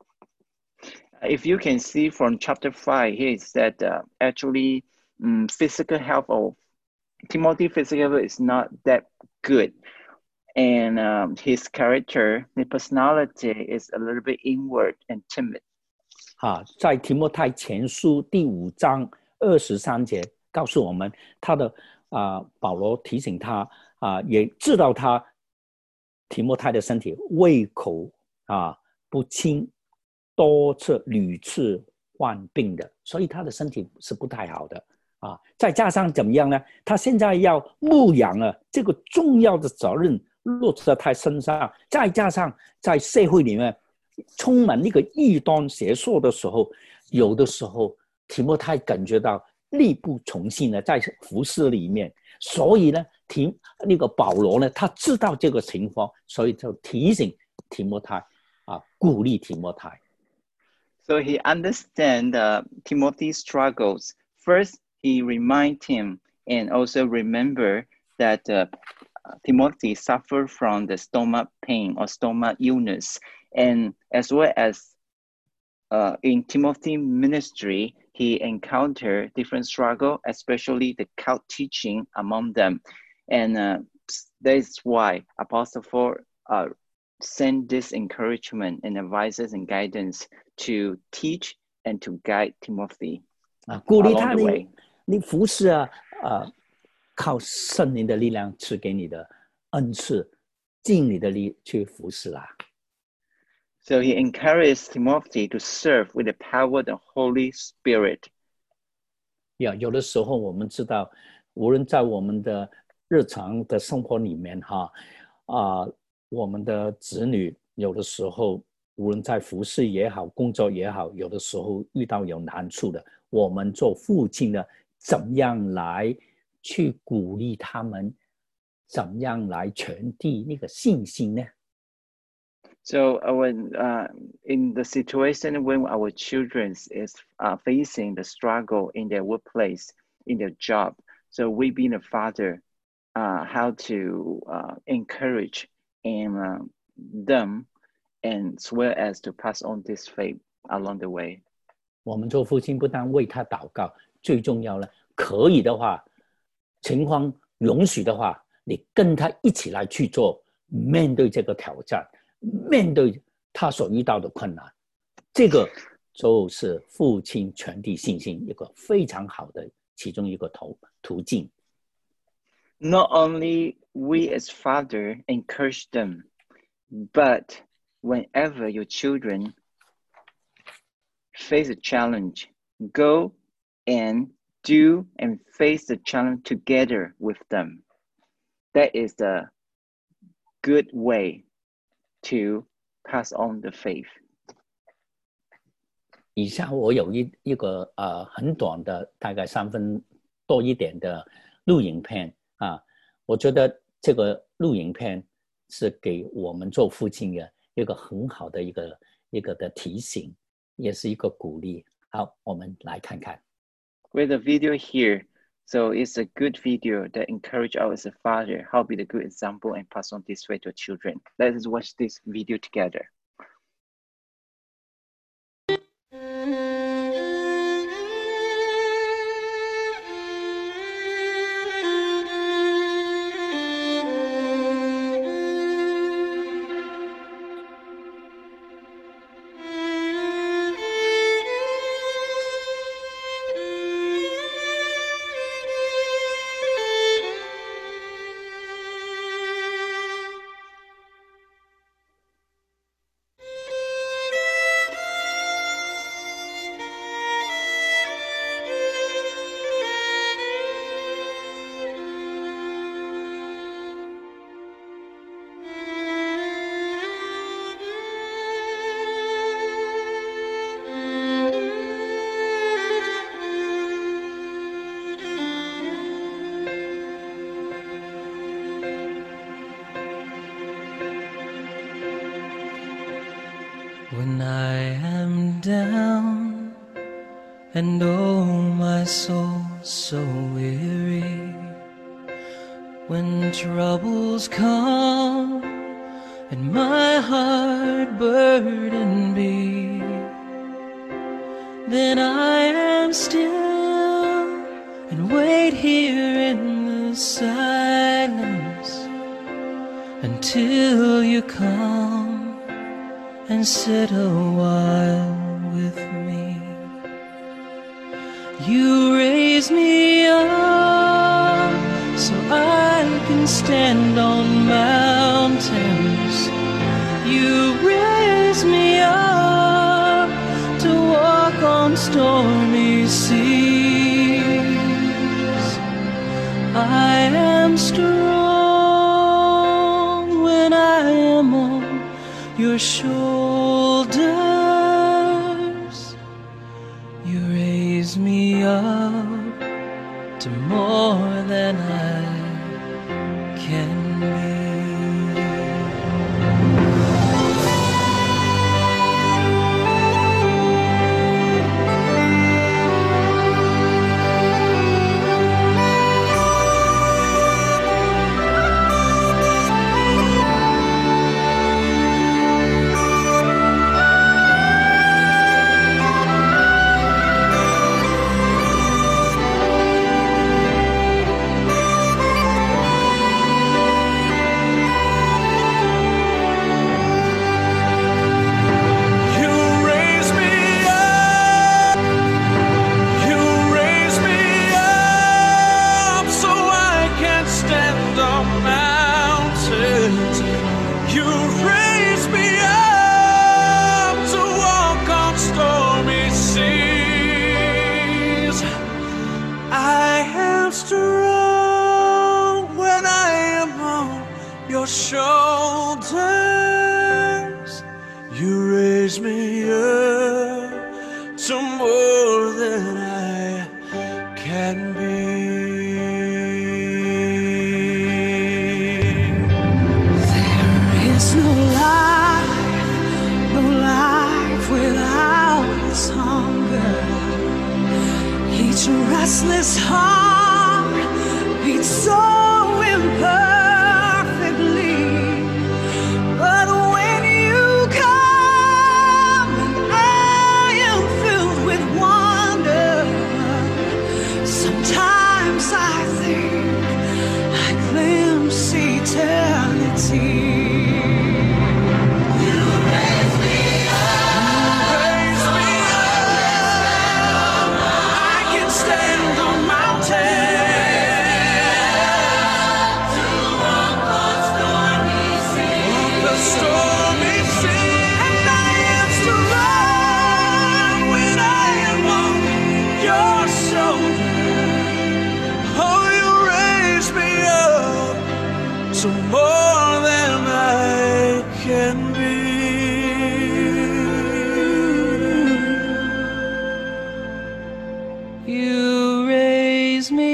If you can see from chapter five, here it said uh, actually um, physical health of Timothy physical health is not that good, and um, his character, his personality is a little bit inward and timid. 啊，在提摩太前书第五章二十三节告诉我们，他的啊，保罗提醒他啊，也知道他。提摩太的身体胃口啊不清，多次屡次患病的，所以他的身体是不太好的啊。再加上怎么样呢？他现在要牧养了，这个重要的责任落在他身上。再加上在社会里面充满那个异端邪说的时候，有的时候提摩太感觉到力不从心的在服事里面，所以呢。提那个保罗呢，他知道这个情况，所以就提醒提摩太啊，鼓励提摩太。 So he understands uh, Timothy's struggles. First, he reminds him and also remember that uh, Timothy suffered from the stomach pain or stomach illness, and as well as uh, in Timothy ministry, he encountered different struggle, especially the cult teaching among them. And uh, that's why Apostle Paul uh, send this encouragement and advices and guidance to teach and to guide Timothy 啊，鼓励 along 他 the 你 way. 你服侍啊啊，靠圣灵的力量赐给你的恩赐，尽你的力去服侍啦。 So he encouraged Timothy to serve with the power of the Holy Spirit. 呀，有的时候我们知道，无论在我们的日常的生活里面哈，啊，我们的子女有的时候，无论在服侍也好，工作也好，有的时候遇到有难处的，我们做父亲的，怎样来去鼓励他们，怎样来传递那个信心呢？ So uh, when uh, in the situation when our children is uh, facing the struggle in their workplace, in their job, so we being a father, uh, how to uh, encourage and uh, them, and as well as to pass on this faith along the way. 我们做父亲不但为他祷告，最重要呢，可以的话，情况允许的话，你跟他一起来去做，面对这个挑战。面对他所遇到的困难，这个就是父亲传递信心一个非常好的其中一个途途径。 Not only we as father encourage them, but whenever your children face a challenge, go and do and face the challenge together with them. That is the good way to pass on the faith. 以下我有一一个呃很短的，大概三分多一点的录影片啊，我觉得这个录影片是给我们做父亲的一个很好的一个一个的提醒，也是一个鼓励。好，我们来看看。 With a video here, so it's a good video that encourage us as a father, how be the good example and pass on this way to children. Let us watch this video together. When I am down and oh my soul so weary, when troubles come and my heart burden be, then I am still and wait here in the silence until you come and sit a while with me. You raise me up so I can stand on mountains. You raise me up to walk on stormy seas. I am strong when I am on your shoulders. You raise me up to more than I can be. raise me up to walk on stormy seas. I am strong when I am on your shoulders. You raise me up to more than I can be. There is no life, no life without this hunger. Each restless heart beats so imperfectly. But when you come and I am filled with wonder, sometimes I think I glimpse eternity. So more than I can be. You raise me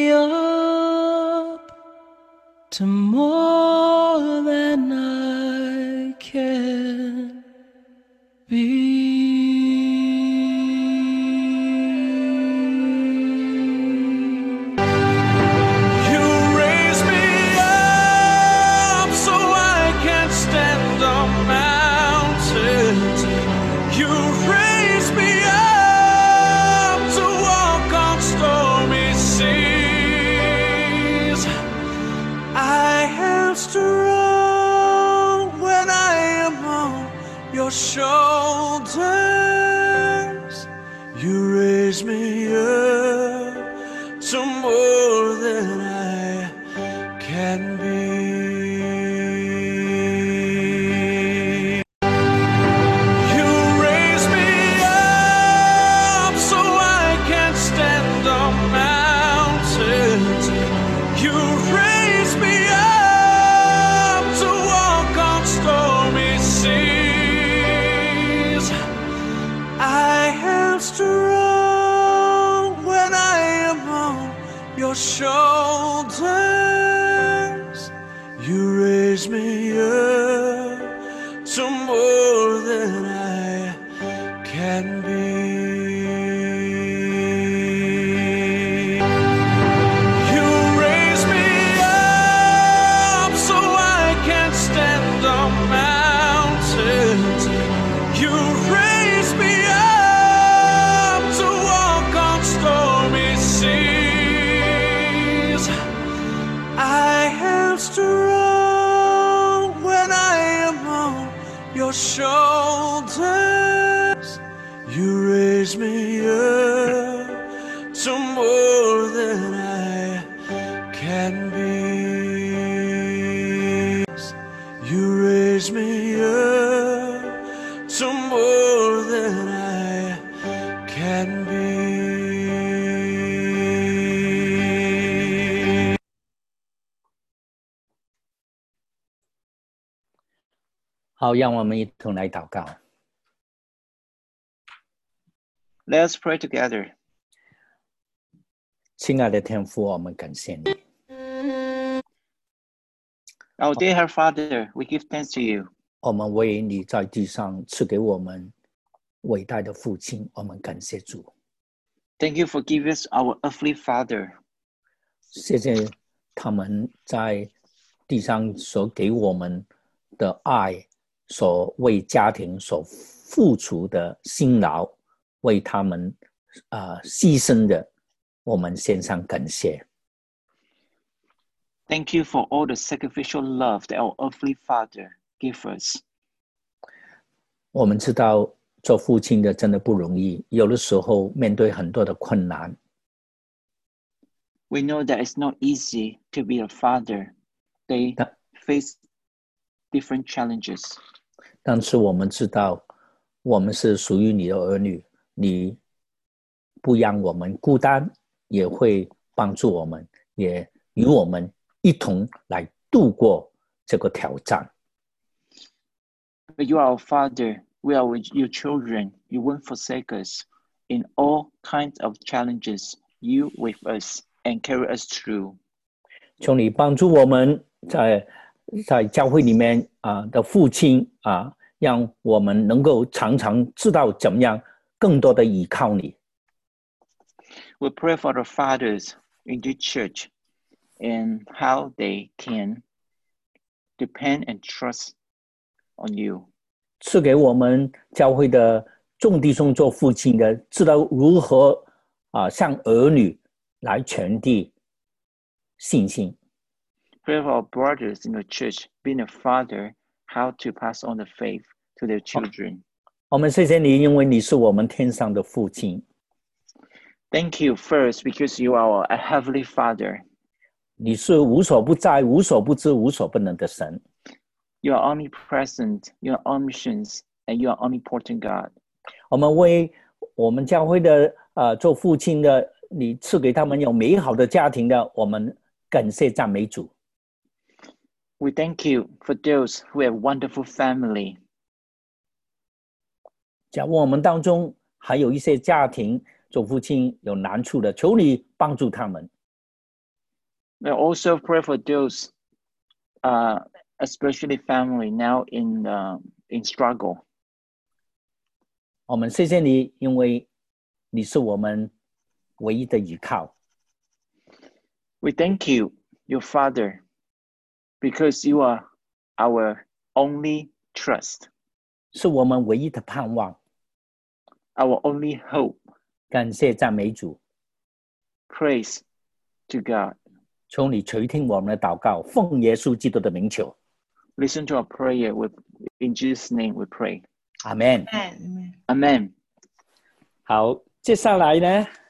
up to more than I can be. Shoulders, you raise me up to more than I can be. You raise me up so I can stand on mountains. You raise me up to walk on stormy seas. I am strong when I am on your shoulders. You raise me up to more than I can be. You raise me up so I can stand on mountains. You raise me I am strong when I am on your shoulders. You raise me up to more than I can be. You raise me up to more than I can be. 好，让我们一同来祷告。 Let us pray together. 亲爱的天父，我们感谢你。 Our dear Heavenly Father, we give thanks to you. 我们为你在地上赐给我们伟大的父亲，我们感谢主。 Thank you for giving us our earthly father. 谢谢他们在地上所给我们的爱，所为家庭所付出的辛劳，为他们、呃、牺牲的，我们献上感谢。 Thank you for all the sacrificial love that our earthly father gave us. 我们知道做父亲的真的不容易，有的时候面对很多的困难。 We know that it's not easy to be a father. They face different challenges. 但是我们知道，我们是属于你的儿女，你不让我们孤单，也会帮助我们，也与我们一同来度过这个挑战。 But you are our Father. We are your children. You won't forsake us. In all kinds of challenges, you with us and carry us through. 求你帮助我们在在教会里面啊的父亲啊，让我们能够常常知道怎么样更多的依靠你。 We pray for the fathers in the church and how they can depend and trust on you. 赐给我们教会的众弟兄做父亲的，知道如何啊向儿女来传递信心。 Pray for our brothers in the church, being a father, how to pass on the faith to their children. 我们谢谢你，因为你是我们天上的父亲。 Thank you first because you are a heavenly Father. 你是无所不在、无所不知、无所不能的神。 You are omnipresent, you are omniscient, and you are omnipotent God. 我们为我们教会的呃做父亲的，你赐给他们有美好的家庭的，我们感谢赞美主。 We thank you for those who have wonderful family. 假如我们当中还有一些家庭做父亲有难处的，求你帮助他们。 We also pray for those, uh, especially family now in uh, in struggle. 我们谢谢你，因为你是我们唯一的依靠。 We thank you, your Father, because you are our only trust, 是我们唯一的盼望。 our only hope. 感谢赞美主， Praise to God. 求你垂听我们的祷告，奉耶稣基督的名求。 Listen to our prayer. With, in Jesus' name we pray. 阿们。 Amen. Amen. 好，接下来呢，